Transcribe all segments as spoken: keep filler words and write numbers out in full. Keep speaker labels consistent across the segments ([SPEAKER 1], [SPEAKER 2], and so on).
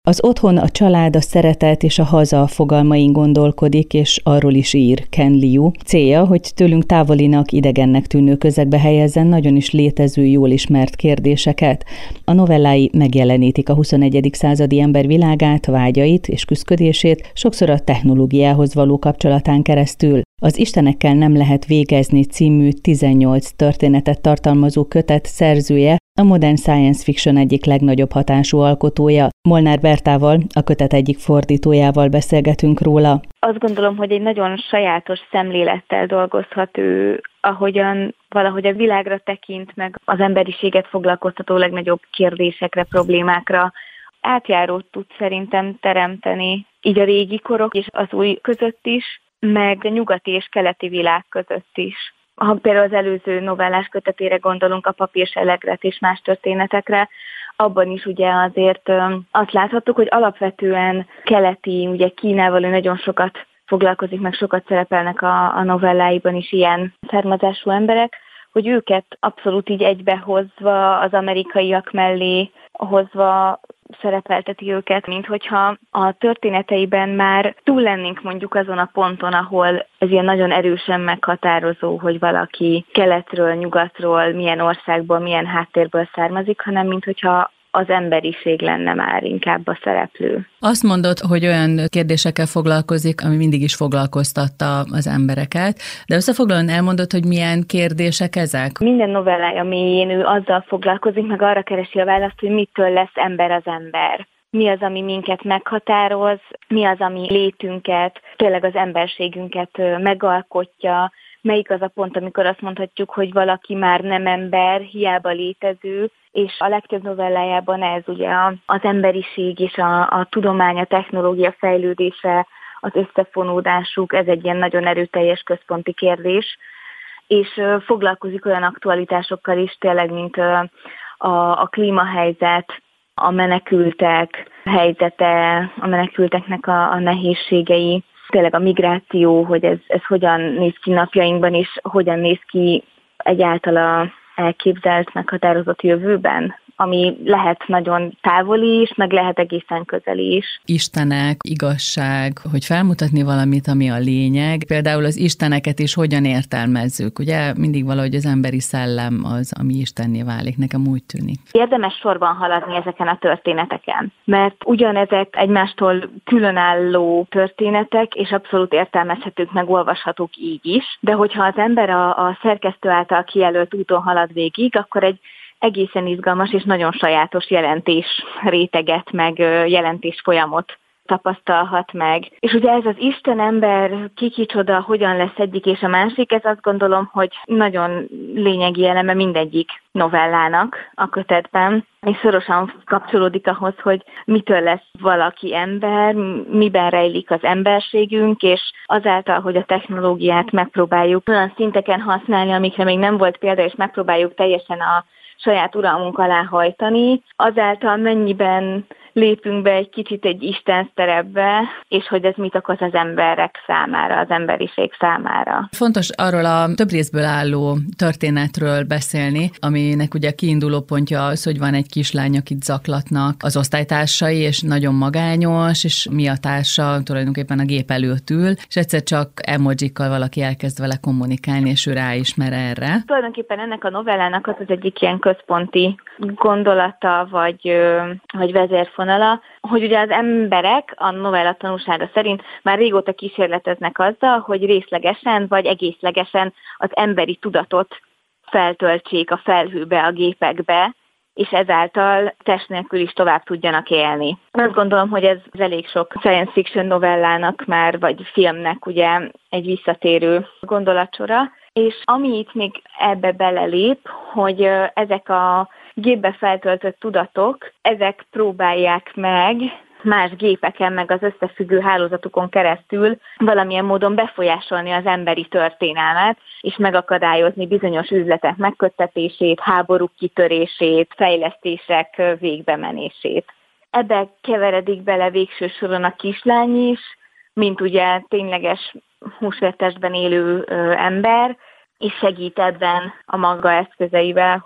[SPEAKER 1] Az otthon, a család, a szeretet és a haza fogalmain gondolkodik, és arról is ír Ken Liu. Célja, hogy tőlünk távolinak, idegennek tűnő közegbe helyezzen nagyon is létező, jól ismert kérdéseket. A novellái megjelenítik a huszonegyedik századi ember világát, vágyait és küszködését, sokszor a technológiához való kapcsolatán keresztül. Az Istenekkel nem lehet végezni című tizennyolc történetet tartalmazó kötet szerzője, a modern science fiction egyik legnagyobb hatású alkotója. Molnár Bertával, a kötet egyik fordítójával beszélgetünk róla.
[SPEAKER 2] Azt gondolom, hogy egy nagyon sajátos szemlélettel dolgozhat ő, ahogyan valahogy a világra tekint, meg az emberiséget foglalkoztató legnagyobb kérdésekre, problémákra átjárót tud szerintem teremteni, így a régi korok és az új között is, meg a nyugati és keleti világ között is. Ha például az előző novellás kötetére gondolunk, a Papírselegret és más történetekre, abban is ugye azért azt láthattuk, hogy alapvetően keleti, ugye Kínával ő nagyon sokat foglalkozik, meg sokat szerepelnek a, a novelláiban is ilyen származású emberek, hogy őket abszolút így egybehozva, az amerikaiak mellé hozva szerepelteti őket, mint hogyha a történeteiben már túl lennénk mondjuk azon a ponton, ahol ez ilyen nagyon erősen meghatározó, hogy valaki keletről, nyugatról, milyen országból, milyen háttérből származik, hanem mint hogyha az emberiség lenne már inkább a szereplő.
[SPEAKER 3] Azt mondod, hogy olyan kérdésekkel foglalkozik, ami mindig is foglalkoztatta az embereket, de összefoglalóan elmondod, hogy milyen kérdések ezek?
[SPEAKER 2] Minden novellája mélyén ő azzal foglalkozik, meg arra keresi a választ, hogy mitől lesz ember az ember. Mi az, ami minket meghatároz, mi az, ami létünket, tényleg az emberségünket megalkotja, melyik az a pont, amikor azt mondhatjuk, hogy valaki már nem ember, hiába létező, és a legtöbb novellájában ez ugye az emberiség és a, a tudomány, a technológia fejlődése, az összefonódásuk, ez egy ilyen nagyon erőteljes központi kérdés, és foglalkozik olyan aktualitásokkal is tényleg, mint a, a klímahelyzet, a menekültek helyzete, a menekülteknek a, a nehézségei, tényleg a migráció, hogy ez, ez hogyan néz ki napjainkban, és hogyan néz ki egyáltalán elképzelt, meghatározott jövőben, ami lehet nagyon távoli is, meg lehet egészen közeli is.
[SPEAKER 3] Istenek, igazság, hogy felmutatni valamit, ami a lényeg. Például az isteneket is hogyan értelmezzük. Ugye mindig valahogy az emberi szellem az, ami istenné válik. Nekem úgy tűnik.
[SPEAKER 2] Érdemes sorban haladni ezeken a történeteken, mert ugyanezek egymástól különálló történetek, és abszolút értelmezhetők, meg olvashatók így is, de hogyha az ember a, a szerkesztő által kijelölt úton halad végig, akkor egy egészen izgalmas és nagyon sajátos jelentés réteget, meg jelentés folyamot tapasztalhat meg. És ugye ez az Isten-ember ki kicsoda, hogyan lesz egyik és a másik, ez azt gondolom, hogy nagyon lényegi eleme mindegyik novellának a kötetben, és szorosan kapcsolódik ahhoz, hogy mitől lesz valaki ember, miben rejlik az emberségünk, és azáltal, hogy a technológiát megpróbáljuk olyan szinteken használni, amikre még nem volt példa, és megpróbáljuk teljesen a saját uralmunk alá hajtani, azáltal mennyiben lépünk be egy kicsit egy Isten szerepbe, és hogy ez mit okoz az emberek számára, az emberiség számára.
[SPEAKER 3] Fontos arról a több részből álló történetről beszélni, aminek ugye a kiinduló pontja az, hogy van egy kislány, akit zaklatnak az osztálytársai, és nagyon magányos, és mi a társa tulajdonképpen a gép előtt ül, és egyszer csak emojikkal valaki elkezd vele kommunikálni, és ő ráismer erre.
[SPEAKER 2] Tulajdonképpen ennek a novellának az az egyik ilyen központi gondolata, vagy, vagy vezérfonala, hogy ugye az emberek a novella tanúsága szerint már régóta kísérleteznek azzal, hogy részlegesen vagy egészlegesen az emberi tudatot feltöltsék a felhőbe, a gépekbe, és ezáltal test nélkül is tovább tudjanak élni. Azt gondolom, hogy ez elég sok science fiction novellának már, vagy filmnek ugye egy visszatérő gondolatsora, és ami itt még ebbe belelép, hogy ezek a gépbe feltöltött tudatok, ezek próbálják meg más gépeken, meg az összefüggő hálózatukon keresztül valamilyen módon befolyásolni az emberi történelmet, és megakadályozni bizonyos üzletek megköttetését, háborúk kitörését, fejlesztések végbemenését. Ebbe keveredik bele végső soron a kislány is, mint ugye tényleges húsvértestben élő ö, ember, és segít ebben a maga eszközeivel, hogy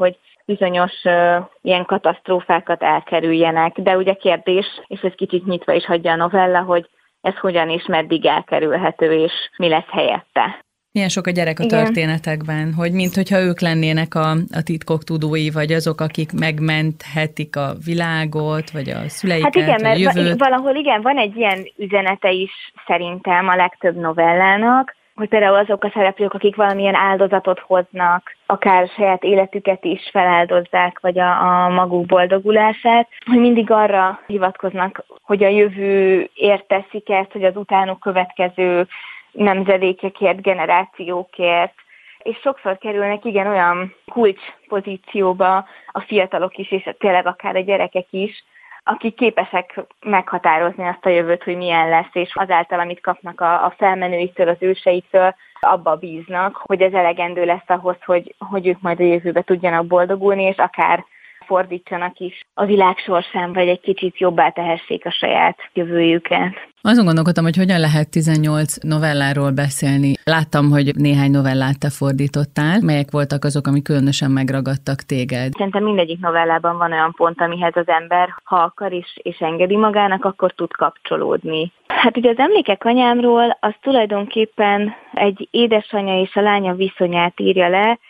[SPEAKER 2] bizonyos uh, ilyen katasztrófákat elkerüljenek. De ugye kérdés, és ez kicsit nyitva is hagyja a novella, hogy ez hogyan és meddig elkerülhető, és mi lesz helyette.
[SPEAKER 3] Milyen sok a gyerek a
[SPEAKER 2] Igen.
[SPEAKER 3] történetekben, hogy minthogyha ők lennének a, a titkok tudói, vagy azok, akik megmenthetik a világot, vagy a szüleiket,
[SPEAKER 2] hát igen,
[SPEAKER 3] a
[SPEAKER 2] mert
[SPEAKER 3] jövőt.
[SPEAKER 2] Valahol igen, van egy ilyen üzenete is szerintem a legtöbb novellának, hogy például azok a szereplők, akik valamilyen áldozatot hoznak, akár saját életüket is feláldozzák, vagy a, a maguk boldogulását, hogy mindig arra hivatkoznak, hogy a jövőért teszik ezt, hogy az utánuk következő nemzedékekért, generációkért, és sokszor kerülnek igen olyan kulcspozícióba a fiatalok is, és tényleg akár a gyerekek is, akik képesek meghatározni azt a jövőt, hogy milyen lesz, és azáltal, amit kapnak a, a felmenőitől, az őseiktől, abba bíznak, hogy ez elegendő lesz ahhoz, hogy, hogy ők majd a jövőbe tudjanak boldogulni, és akár fordítsanak is a világ sorsán, vagy egy kicsit jobbá tehessék a saját jövőjüket.
[SPEAKER 3] Azon gondolkodtam, hogy hogyan lehet tizennyolc novelláról beszélni. Láttam, hogy néhány novellát te fordítottál. Melyek voltak azok, amik különösen megragadtak téged?
[SPEAKER 2] Szerintem mindegyik novellában van olyan pont, amihez az ember, ha akar is, és engedi magának, akkor tud kapcsolódni. Hát ugye az Emlékek anyámról az tulajdonképpen egy édesanyja és a lánya viszonyát írja le,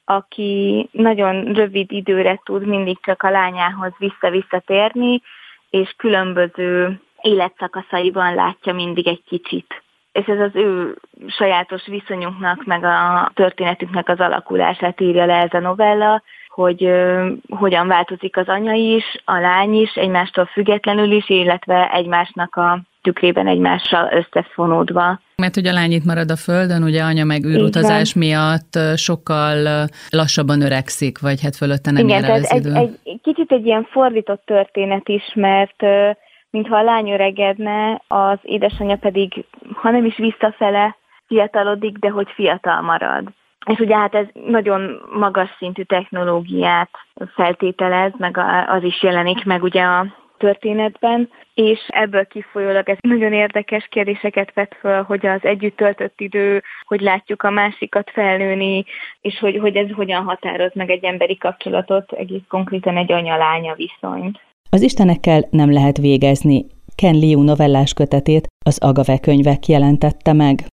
[SPEAKER 2] aki nagyon rövid időre tud mindig csak a lányához vissza-visszatérni, és különböző életszakaszaiban látja mindig egy kicsit. És ez az ő sajátos viszonyunknak, meg a történetünknek az alakulását írja le ez a novella, hogy uh, hogyan változik az anya is, a lány is, egymástól függetlenül is, illetve egymásnak a tükrében egymással összefonódva.
[SPEAKER 3] Mert ugye a lány itt marad a földön, ugye anya meg űrutazás miatt sokkal lassabban öregszik, vagy hát fölötte nem
[SPEAKER 2] igen,
[SPEAKER 3] ér el az
[SPEAKER 2] egy,
[SPEAKER 3] idő.
[SPEAKER 2] egy, egy kicsit egy ilyen fordított történet is, mert mintha a lány öregedne, az édesanyja pedig, ha nem is visszafele fiatalodik, de hogy fiatal marad. És ugye hát ez nagyon magas szintű technológiát feltételez, meg az is jelenik meg ugye a történetben, és ebből kifolyólag ez nagyon érdekes kérdéseket vet föl, hogy az együtt töltött idő, hogy látjuk a másikat felnőni, és hogy, hogy ez hogyan határoz meg egy emberi kapcsolatot, egész konkrétan egy anya-lánya viszonyt.
[SPEAKER 1] Az istenekkel nem lehet végezni. Ken Liu novellás kötetét az Agave könyvek jelentette meg.